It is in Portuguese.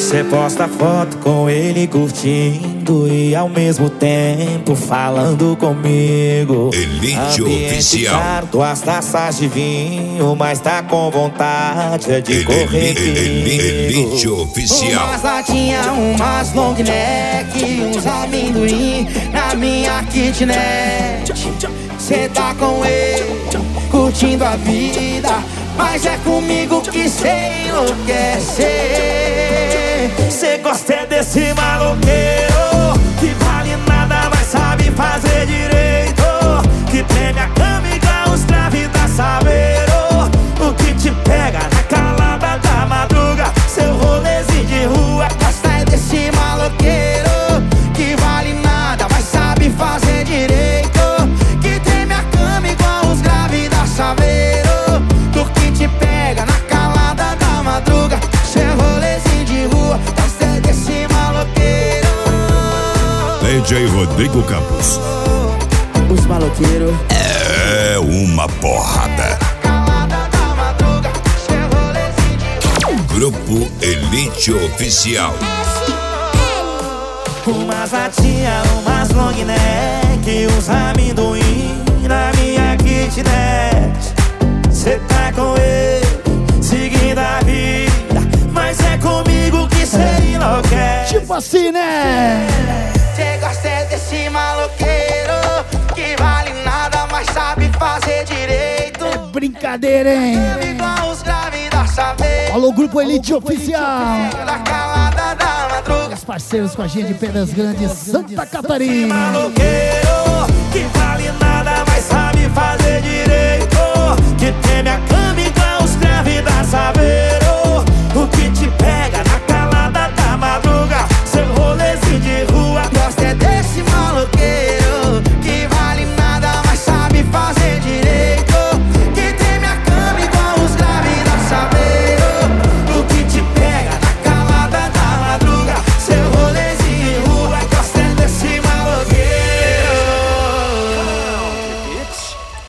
Cê posta foto com ele curtindo e ao mesmo tempo falando comigo. Elite Oficial. Caro, duas taças de vinho, mas tá com vontade de correr perigo. Elite Oficial. Umas latinhas, umas long neck, uns amendoim na minha kitnet. Cê tá com ele, curtindo a vida, mas é comigo que cê enlouquece. Cê gosta é desse maloqueiro que vale nada, mas sabe fazer direito, que treme a cama igual os grávidas saberam. O que te pega na calada da madruga, seu rolezinho de rua. Gosta é desse maloqueiro que vale nada, mas sabe fazer direito, que treme a cama igual os grávidas saberam. O que te pega na calada da madruga, seu rolezinho de rua. Gosta é desse maloqueiro. DJ Rodrigo Campos. Os maloqueiros É uma porrada. Grupo Elite Oficial. Umas latinhas, umas long neck, uns amendoim na minha kitnet. Cê tá com ele, seguindo a vida, mas é comigo que cê enlouquece. Tipo assim, né? Cê gosta é desse maloqueiro que vale nada, mas sabe fazer direito. É brincadeira, hein? Igual os grávidas saber. Alô, Grupo Elite Oficial. Na calada da madruga. Os parceiros com a gente de Pedras Grandes, Santa Catarina. Maloqueiro que vale nada, mas sabe fazer direito, que tem